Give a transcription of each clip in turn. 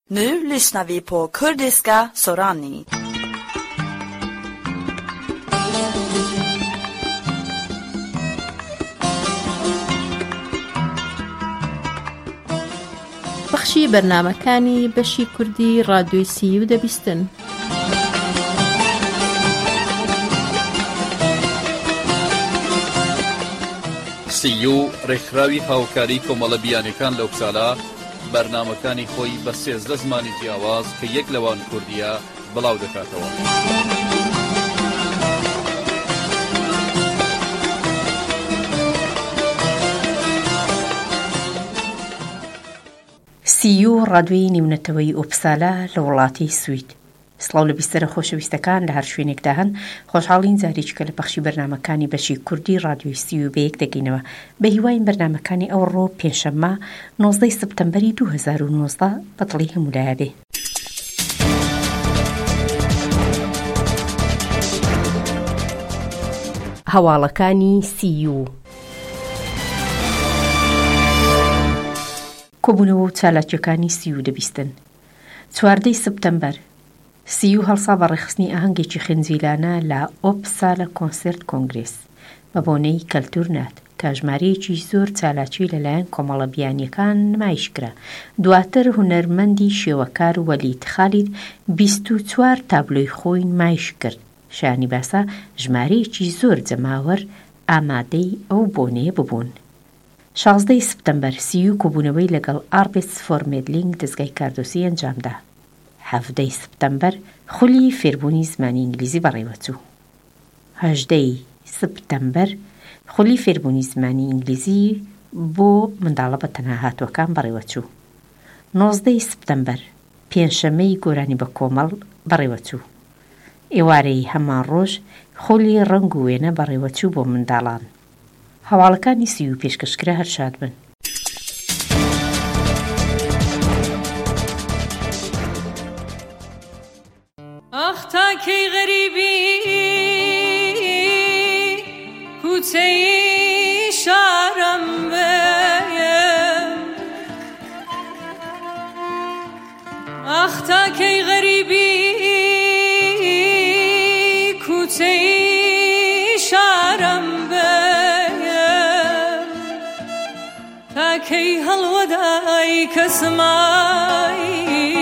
Nu lyssnar vi på kurdiska Sorani. بەخشی بەرنامەکانی بەشی کوردی ڕادیۆی سیو دەبیستن. سیو ڕێکخراوی هاوکاری کۆمەڵە بیانەکان لەو ساڵە بەرنامەکانی خۆی بە 13 زمانی جیاواز کە یەک لەوان کوردیە بڵاو دەکاتەوە. سیو ڕادیۆی نیونەتەوەی ئۆپسالا لە وڵاتی سوید. سڵاو لە بیستەرە خۆشەویستەکان لە هەر شوێنێکدا هەن. خۆشحاڵین جارێککە لە بەخشی بەرنامەکانی بەشی کوردی ڕادیۆی سیو بەیەک دەگەینەوە بە هیواین بەرنامەکانی ئەو ڕۆ پێنجشەممە 19 سپتەمبەری 2019 بەدڵی هەمولایە بێ. هەواڵەکانی سیو کۆبوونەوە و چالاکیەکانی سیو دەبیستن. 14 سپتەمبەر سیو هەڵسا بە ڕێخستنی ئاهەنگێکی خنجیلانە لە ئۆپسالە کۆنسرت کۆنگرێس بە بۆنەی کەلتورنات کە ژمارەیەکی زۆر چالاکی لەلایەن کۆمەڵە بیانیەکان نمایشکرا. دواتر هونەرمەندی شێوەکار وەلید خالید 24 تابلۆی خۆی نمایش کرد. شانی باسا ژمارەیەکی زۆر جەماوەر ئامادەی ئەو بۆنەیە ببوون. 16 سپتەمبەر سیو کۆبوونەوەی لەگەڵ ئاربێت فۆرمێدلینگ دەستگای کاردۆسی ئەنجامدا. 17 سپتەمبەر خولی فێربوونی زمانی ئینگلیزی بەڕێوەچوو. 18 سپتەمبەر خولی فێربوونی زمانی ئینگلیزی بۆ منداڵە بە تەنها هاتووەکان بەڕێوەچوو. 19 سپتەمبەر پێنجشەممەی گۆرانی بە کۆمەڵ بەڕێوەچوو. ئێوارەی هەمان ڕۆژ خولی ڕنگ و وێنە بەڕێوەچوو بۆ منداڵان. هەواڵەکانی سیو پێشکەشکرا هەر شاد بن. آخ تا کی غریبی کوچەی شارم بێ، آخ تا کی غریبی کوچەی شارم بێ، تا کی هەڵوەدای کەسمای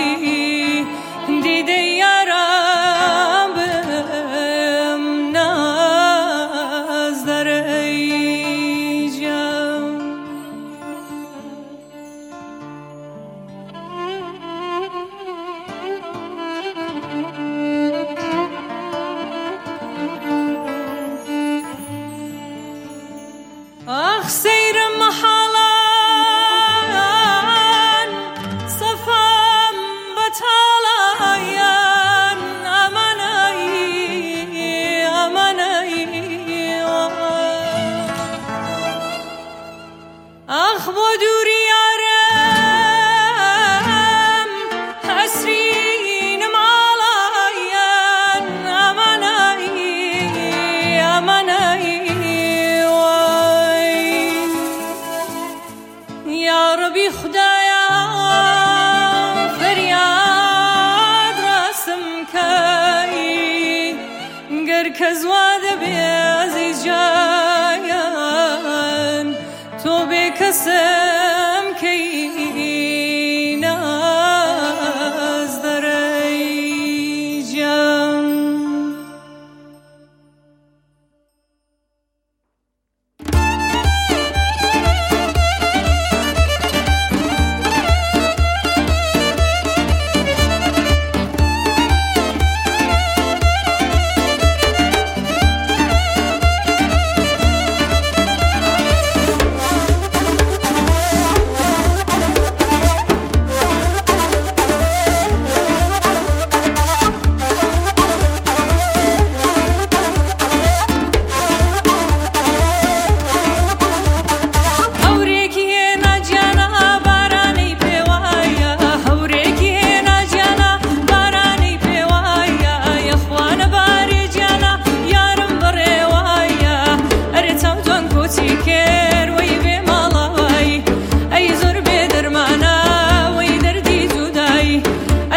دیدە یارم بم ناز دەرەی جام. آخ سەیرم مەحاڵان سەفام بەتاڵایان ئەمانایی ئەمانایی. ئاخ بۆ دووری یارم حەسرینم ئاڵایان ئەمانایی ئەمانایی. یا ربی خدایا فریاد راسم کەی گەر کەس وا دەبێ عەزیز جایان تۆ بێ کەسم کەی ناز دەرەی جام.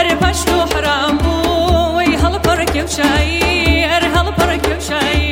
ئەرێ پەشت و حرام بوو وەی هەڵپەڕ کێوشایی ئەرێ هەڵپەڕ کێوشایی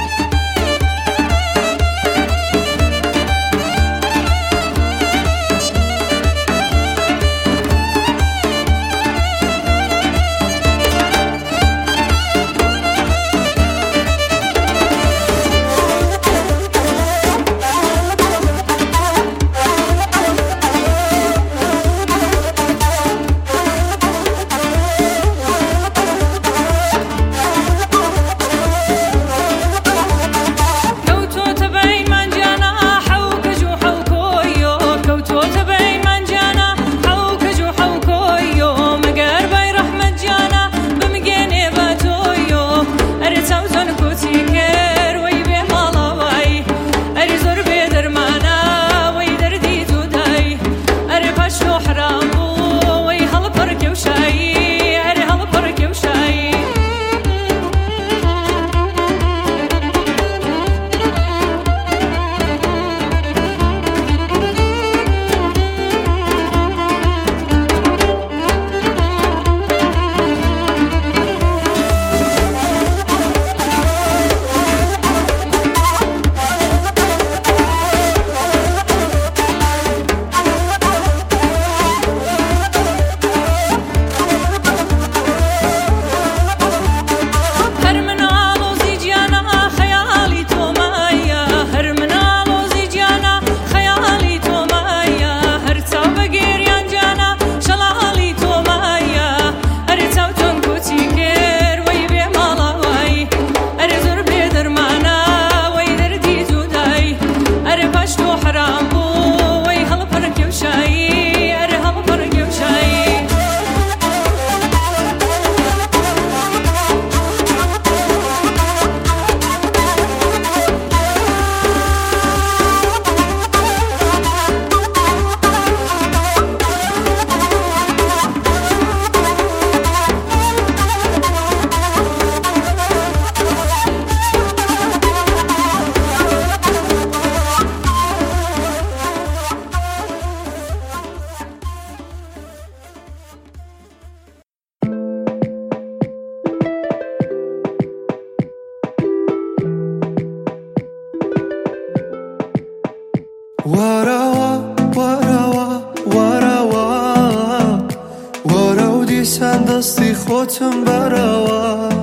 دەستی خۆتم بەرەوە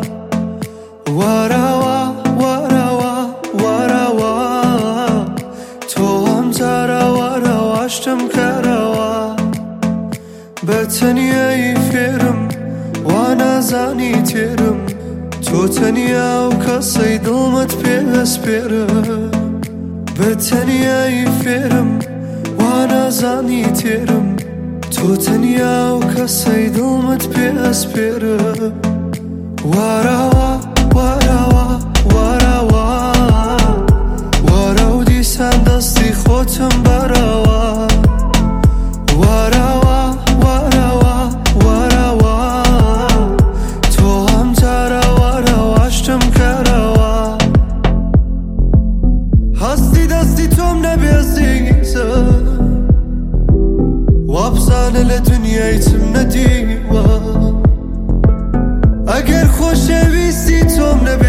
وەرەوە وەرەوە وەرەوە تۆ ئەم جارە وەرەوەشتم کەرەوە بە تەنیایی فێرم وا نازانی تێرم تۆ تەنیا و کەسەی دڵمت پێوەسپێرە بە تەنیایی فێرم وا نازانی تێرم تۆ تەنیا و کەسەی دڵمت پێوەسپێرە وەرەوە وەرەوە وەرەوە وەرە و دیسان دەستی خۆتم بەرەوە وەرەوە وەرەوە وەرەوە تۆ ئەم جارە وەرەوەشتم کەرەوە هەستی دەستی تۆم نەبێزیزە وابزانە لە دنیای چم نەدیوە ئەگەر خۆشەویستی تۆم نەبێ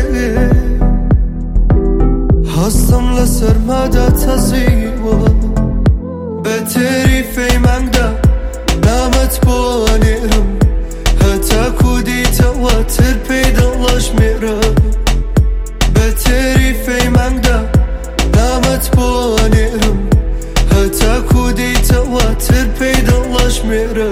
هەستم لە سەرمادا تەزیوە بە تێری فەیمانگدا نامەت بۆ ئەنێرم هەتاکو دیتەوە تر پێی دڵەژمێرە بە تێری فەیمانگدا نامەت بۆ ئەنێرم هەتاکو دیتەوە تر پێی دڵەژمێرە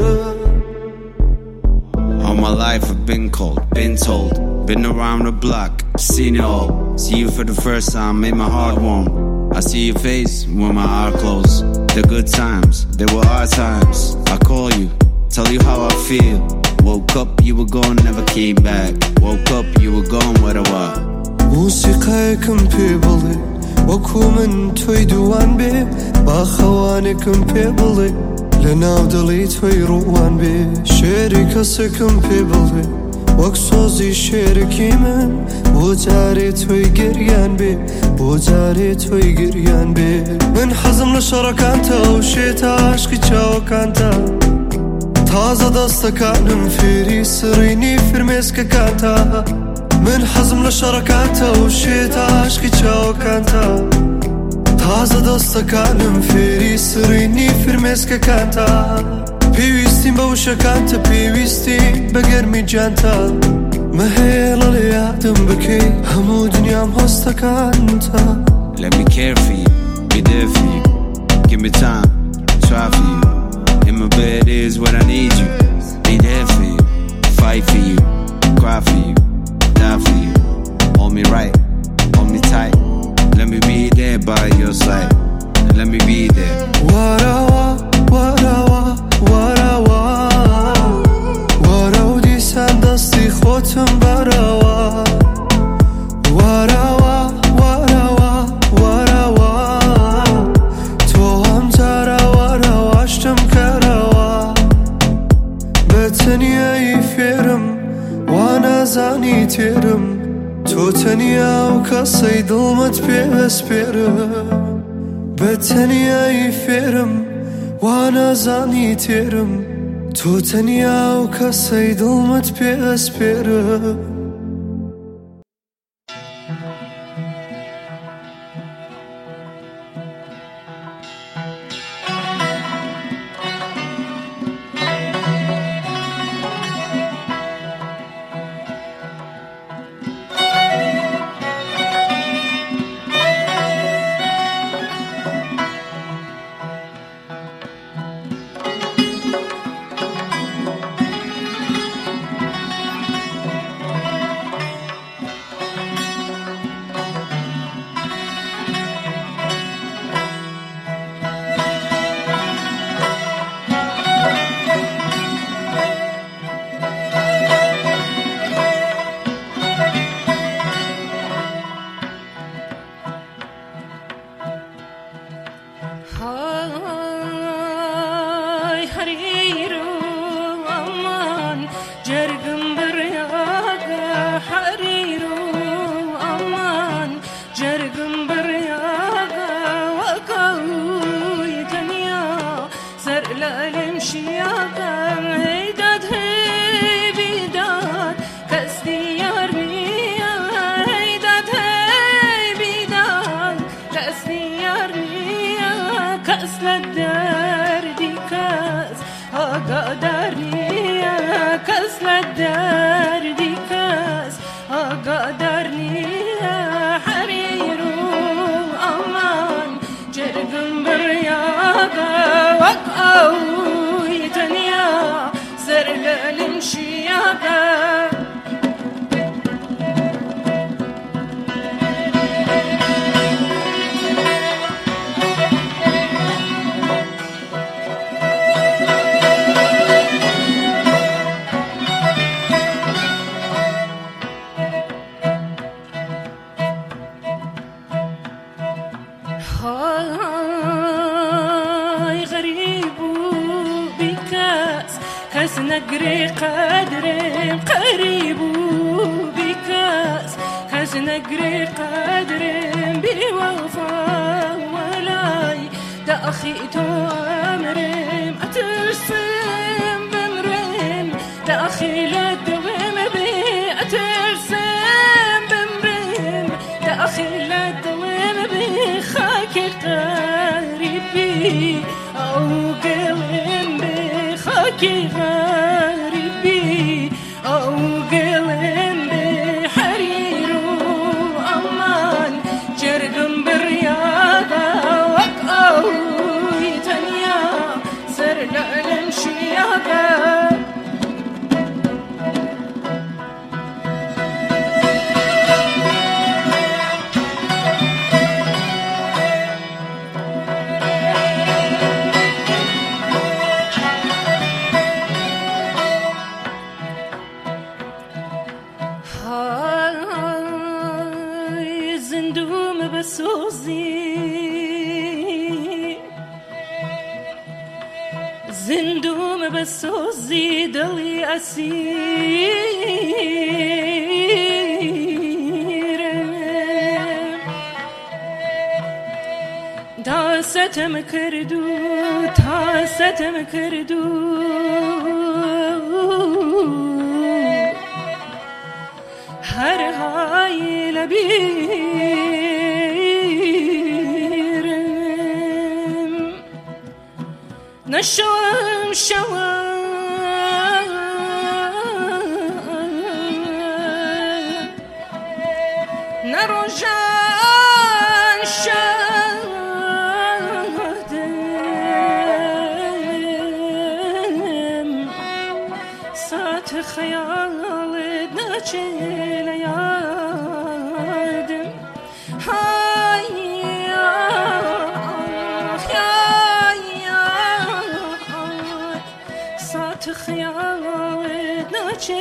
All my life I've been cold, been told, been around the block, seen it all. See you for the first time, made my heart warm. I see your face when my eyes close. The good times, they were hard times. I call you, tell you how I feel. Woke up, you were gone, never came back. Woke up, you were gone, where I was. موسیقایەکم پێ بڵێ وەکو من تۆی دووان بێ با خەوانێکم پێ بڵێ لە ناو دڵی تۆی ڕووان بێ شێری کەسێکم پێ بڵێ وەک سۆزی شێرەکی من بۆ جارێ تۆی گریان بێ بۆ جارێ تۆی گریان بێ من حەزم لە شەڕەکانتە و شێتە عاشقی چاوەکانتە تازە دەستەکانم فێری سڕینی فرمێسکەکانتە من حەزم لە شەڕەکانتە و شێتە عاشقی چاوەکانتە تازە دەستەکانم فێری سڕینی فرمێسکەکانتە پێویستیم بە وشەکانتە پێویستیم بە گەرمی جانتە مەهێڵە لە یادم بکەی هەموو دنیام هۆستەکانتە. Let me care for you, be there for you. Give me time, try for you. In my bed is what I need you. Be there for you, fight for you, cry for you, die for you. Hold me right, hold me tight. Let me be there by your side. Let me be there. وەرەوە وەرەوە وەرەوە وەرە و دیسان دەستی خۆتم بەرەوە وەرەوە وەرەوە وەرەوە تۆ هەم جارە وەرەوە شتم کەرەوە بە تەنیایی فێرم وا نازانی تێرم تۆ تەنیا و کەسەی دڵمت پێوەسپێرم بە تەنیایی فێرم وا نازانی تێرم تۆ تەنیا و کەسەی دڵمت پێوەسپێرم. نقري قدري قريب بكاس كاس نقري قدري بوفا ولاي داخيت امرم اترسم بمرم داخل الدوام بي اترسم بمرم داخل الدوام بي خاكي قريبي او قلم بي خاكي غريبي او قلم بي حرير وامان جرقم بالرياضة وقعو يتنيا سر لعلم شياغة زندوم بسوزي دلي أسير تا ستم کردو ساعت خیالت نچه لیادم های ساعت خیالت نچه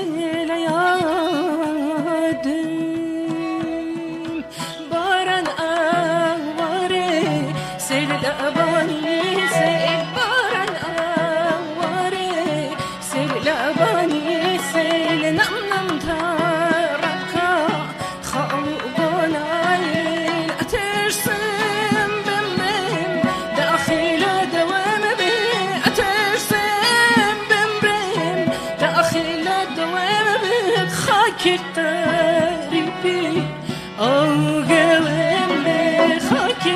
لیادم باران آواره سیل لبانی سیل باران آواره سیل لبانی سیل نم نم ترکا خوابون عیل اترسم بمرم داخل دوام بی اترسم بمرم داخل دوام بی خاکی قریبی او قلم بی خاکی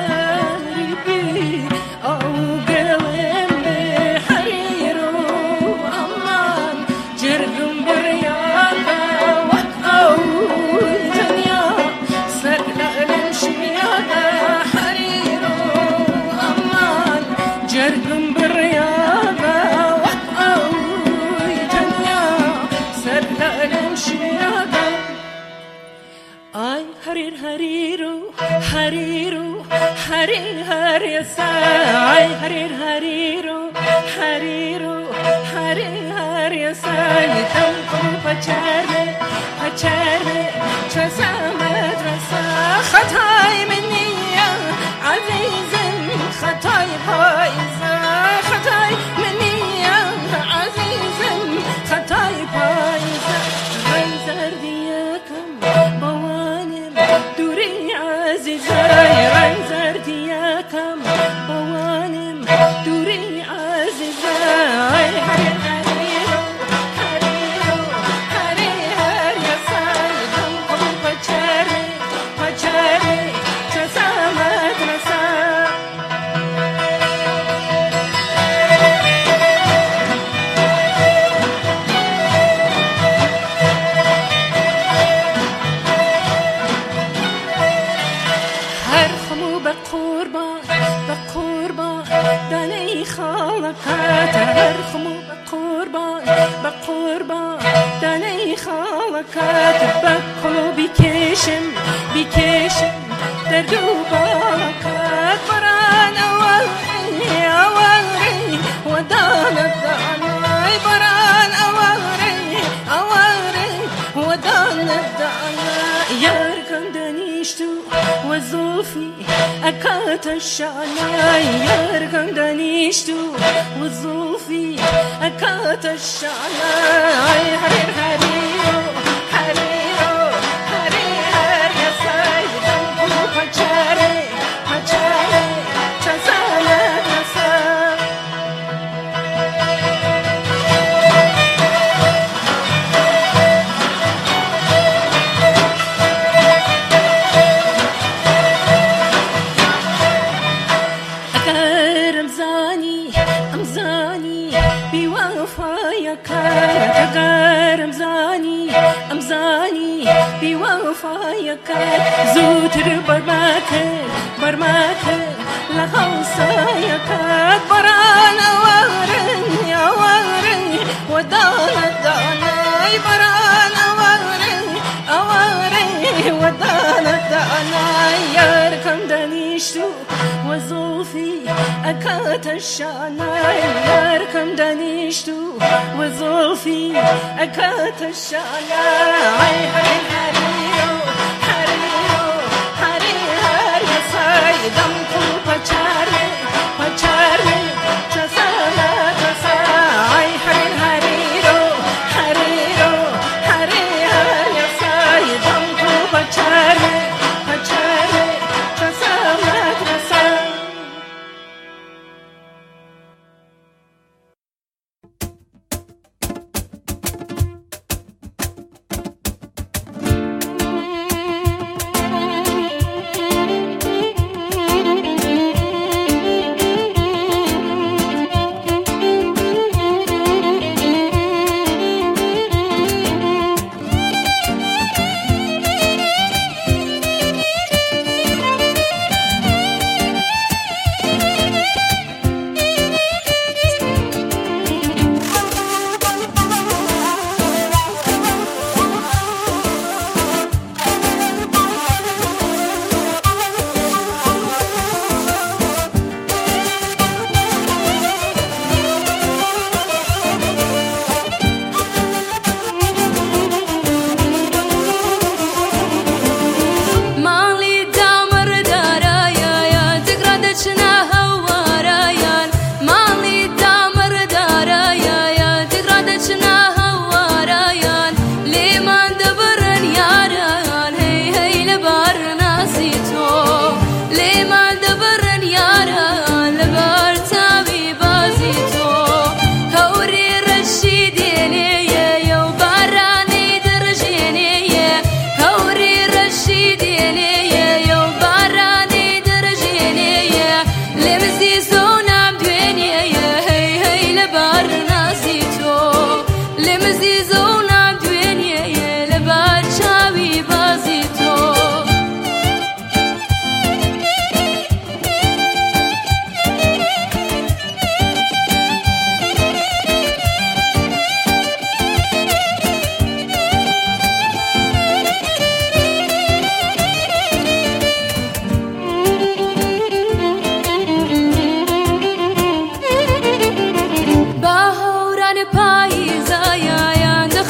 قریبی او قلم بی حریرو امان جرقم برياضة او دنيا سلالم شياضة حريرو امان جرقم برياضة او دنيا سلالم شياضة اي حرير حريرو حريرو حرير حرير ساي حرير حريرو حريرو حرير حرير ساي تنقل بچرمه بچرمه چسا مدرسه خطای منی عزیزم خطای پایزه خطای منی عزیزم خطای پایزه رای زردیکم بوانم دوری عزیزه رای زردیکم بوانم دوری عزیزه حریر حریرو حریرو حریر حریر سای دنقل پچره پچره چسا مدرسه هر خمو بقربان بقربان دني خالقات هر خمو بقربان بقربان دني خالقات بقلو بكشم بكشم دردو بالكات بران أوري أوري ودان الدعناي بران أوري أوري ودان الدعناي ياركن دنيشتو وظوفي أكات الشعناي ياركن دنيشتو وظوفي أكات الشعناي حرير حريرو حريرو حرير حرير ساي دنقو بچاري بچاري چزالة نسا أكار أمزاني أمزاني بوفايك أكار أمزاني أمزاني بوفايك زوتر برماكر برماكر لغوصايك بران أورن أورن ودان الدعناي بران أورن أورن ودان الدعناي ياركم دنيشتو وظوفي أكات الشعناي ياركم دنيشتو وظوفي أكات الشعناي حرير حريرو حريرو حرير حرير ساي دمكو بچاري بچاري چسالة تساي حرير حريرو حريرو حرير حرير ساي دمكو بچاري بچاري چسالة تساي عزیزە و نادوێنیەیە لەبار چاوی بازی تۆ با هەوران پاییزایان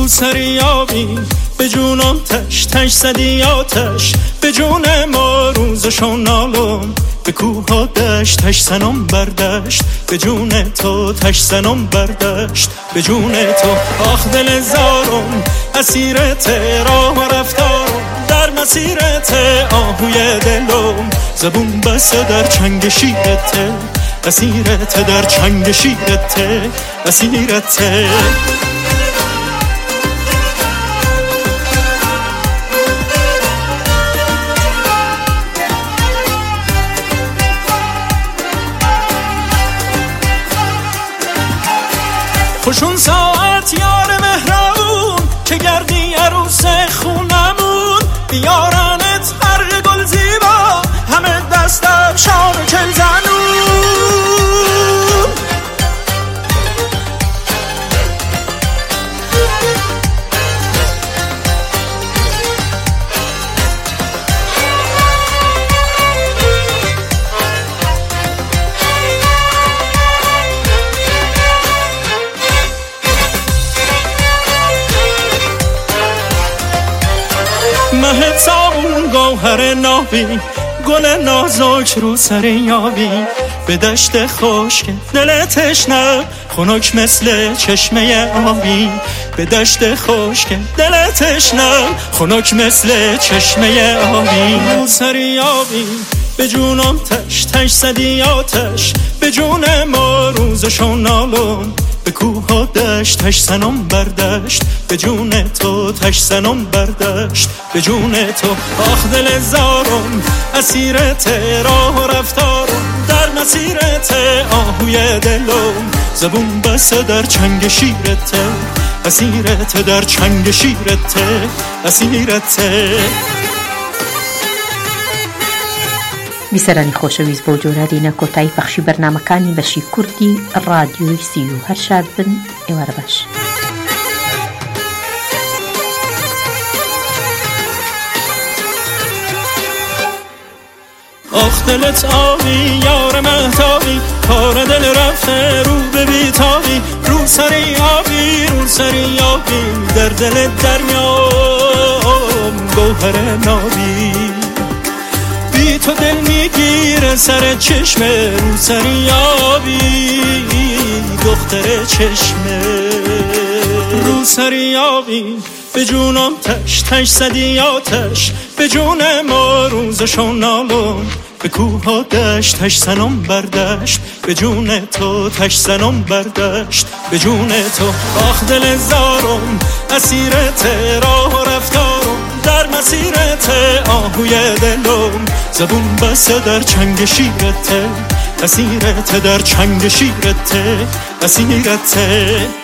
رو سری آبی به جونم تش تش زدی آتش به جون ما روزشو نالم به کوه ها دشت تش زنم بردشت به جون تو تش زنم بردشت به جون تو آخ دل زارم اسیرت راه و رفتارم در مسیرت آهوی دلم زبون بسته در چنگ شیرت اسیرت در چنگ شیرت اسیرت خوشون ساعت یار مهربون که گردی عروس خونمون بیارنت هر گل زیبا همه دستم شام کل زنون مه سامون گوهر نابی گل نازک رو سر یابی به دشت خشک دل تشنه خنک مثل چشمه آبی به دشت خشک دل تشنه خنک مثل چشمه آبی رو سر یابی به جونم تش تش زدی آتش به جون ما روزشو نالم به کوه ها دشت تش زنم بردشت به جون تو تش زنم بردشت به جون تو آخ دل زارم اسیرت راه و رفتارم در مسیرت آهوی دلم زبون بسته در چنگ شیرت اسیرت در چنگ شیرت اسیرت بیسەرانی خۆشەویست بۆ جۆرادینە کۆتایی پەخشی بەرنامەکانی بەشی کوردی ڕادیۆی سیو هەر شاد بن ئێوارە باش. آخ دلت آبی یار مهتابی کار دل رفته رو به بیتابی رو سری آبی رو سری آبی در دل درمیام گوهر نابی بی تو دل میگیره سر چشمه رو سری آبی دختر چشمه رو سری آبی به جونم تش تش زدی آتش به جون ما روزشو نالم به کوه ها دشت تش زنم بردشت به جون تو تش زنم بردشت به جون تو آخ دل زارم اسیرت راه و رفتارم در مسیرت آهوی دلم زبون بسته در چنگ شیرت اسیرت در چنگ شیرت اسیرت